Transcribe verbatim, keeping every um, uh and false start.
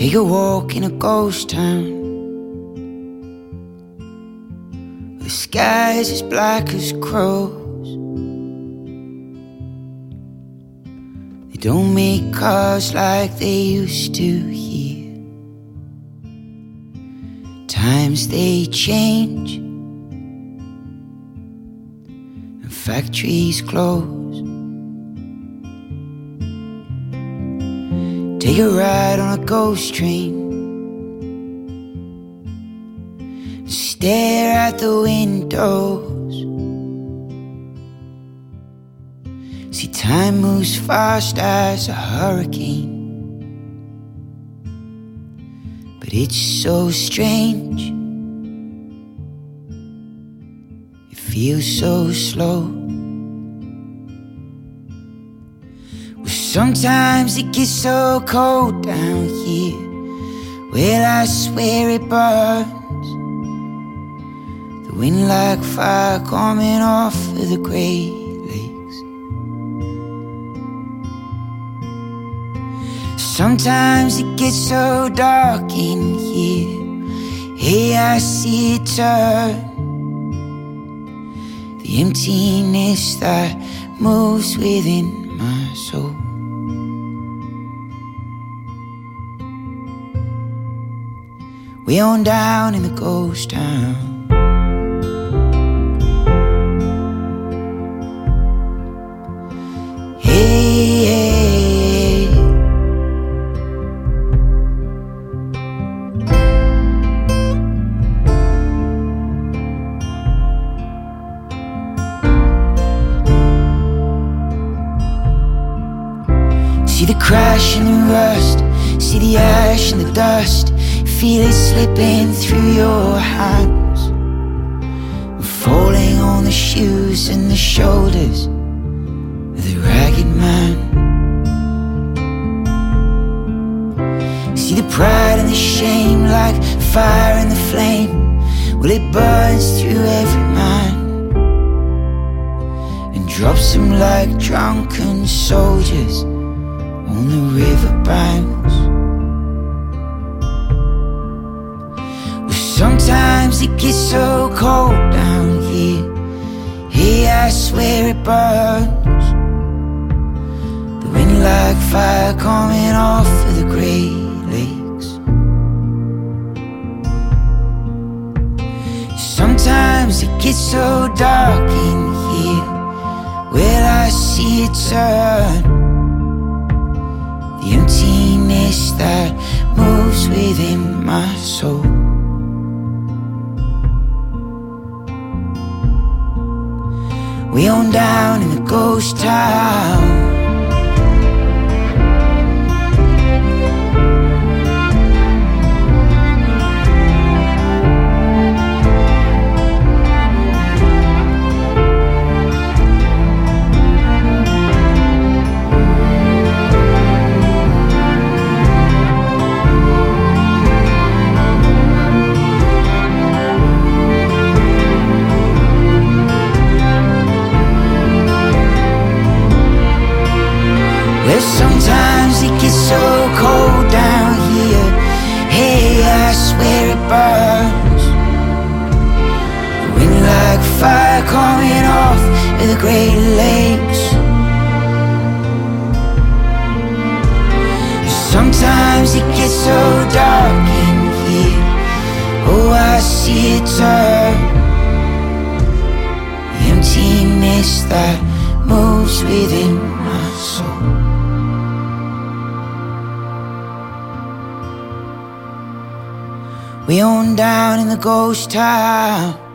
Take a walk in a ghost town. The sky's as black as crows. They don't make cars like they used to here. Times they change and factories close. Take a ride on a ghost train. Stare at the windows. See, time moves fast as a hurricane. But it's so strange. It feels so slow. Sometimes it gets so cold down here. Well, I swear it burns. The wind like fire coming off of the Great Lakes. Sometimes it gets so dark in here. Hey, I see it turn. The emptiness that moves within my soul. Way on down in the ghost town. Hey, hey, hey. See the crash and the rust. See the ash and the dust. Feel it slipping through your hands, falling on the shoes and the shoulders of the ragged man. See the pride and the shame like fire and the flame. Well, it burns through every man and drops them like drunken soldiers on the riverbanks. Sometimes it gets so cold down here. Hey, I swear it burns. The wind like fire coming off of the Great Lakes. Sometimes it gets so dark in here. Well, I see it turn. The emptiness that moves within my soul. Way on down in the ghost town. Well, sometimes it gets so cold down here. Hey, I swear it burns. The wind like fire coming off of the Great Lakes. Sometimes it gets so dark in here. Oh, I see it turn. The emptiness that moves within my soul. We on down in the ghost town.